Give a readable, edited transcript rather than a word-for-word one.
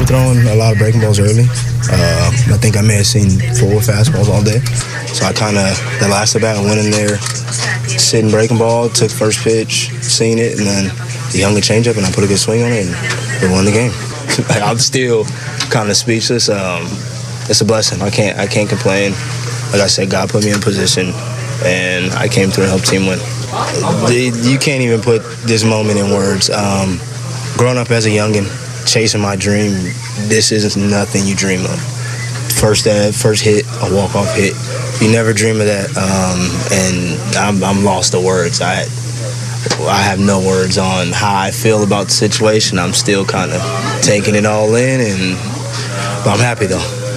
throwing a lot of breaking balls early. I think I may have seen 4 fastballs all day. So I kind of, the last at bat, I went in there, sitting breaking ball, took first pitch, seen it, and then the younger changeup, and I put a good swing on it, and we won the game. I'm still kind of speechless. It's a blessing. I can't complain. Like I said, God put me in position, and I came through and helped team win. You can't even put this moment in words. Growing up as a youngin', chasing my dream, this isn't nothing you dream of. First hit, a walk-off hit. You never dream of that, and I'm lost to words. I have no words on how I feel about the situation. I'm still kind of taking it all in, but I'm happy though.